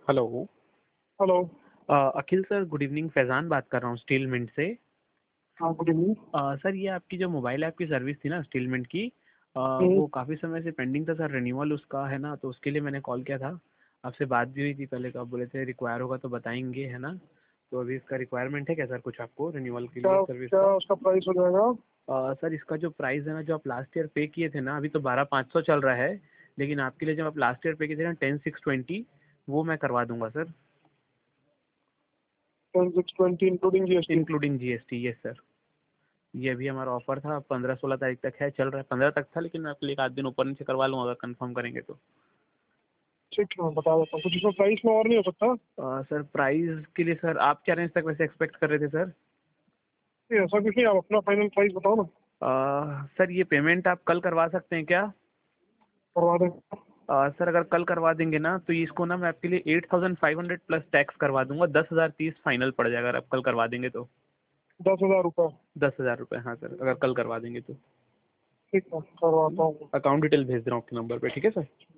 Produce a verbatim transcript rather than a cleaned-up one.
Hello. Hello. Uh, Akhil sir, good evening. Faizan बात कर रहा हूँ स्टील मिंट से। हाँ, गुड इवनिंग। अ, सर, ये आपकी जो मोबाइल ऐप की सर्विस थी ना स्टील मिंट की, अ, हम्म, वो काफ़ी समय से पेंडिंग था सर। रिन्यूअल उसका है ना, तो उसके लिए मैंने कॉल किया था। आपसे बात भी हुई थी पहले, तो आप बोले थे रिक्वायर होगा तो बताएंगे, है ना। तो अभी इसका रिक्वायरमेंट है क्या सर कुछ आपको रिन्यूअल के लिए क्या सर्विस क्या का? उसका प्राइस हो जाएगा? अ, सर, इसका जो प्राइस है ना, जो आप लास्ट ईयर पे किए थे ना, अभी तो बारह पाँच सौ चल रहा है। लेकिन आपके लिए जब आप लास्ट ईयर पे किए थे ना टेन सिक्स ट्वेंटी, वो मैं करवा दूंगा sir, ten six twenty including GST. Including GST. Yes sir. ये अभी हमारा ऑफर था, पंद्रह सोलह तारीख तक है, चल रहा है। पंद्रह तक था, लेकिन मैं आपके लिए एक आध दिन ऊपर नीचे करवा लूँगा अगर कंफर्म करेंगे तो। ठीक है, मैं बता देता हूँ। कुछ इसमें प्राइस में और नहीं हो सकता? अ, सर, प्राइस के लिए सर आप क्या रेंज तक वैसे एक्सपेक्ट कर रहे थे सर? नहीं, ऐसा कुछ नहीं, आप अपना फाइनल प्राइस बताओ ना। अ, सर, ये पेमेंट आप कल करवा सकते हैं क्या? करवा दें। अ, सर, अगर कल करवा देंगे ना तो इसको ना मैं आपके लिए eight thousand five hundred plus tax करवा दूंगा। दस हज़ार तीस फाइनल पड़ जाएगा अगर आप कल करवा देंगे तो। दस हजार रुपये। दस हज़ार रुपये, हाँ सर, अगर कल करवा देंगे तो। ठीक है, करवाता हूँ। अकाउंट डिटेल भेज दे रहा हूँ आपके नंबर पे, ठीक है सर।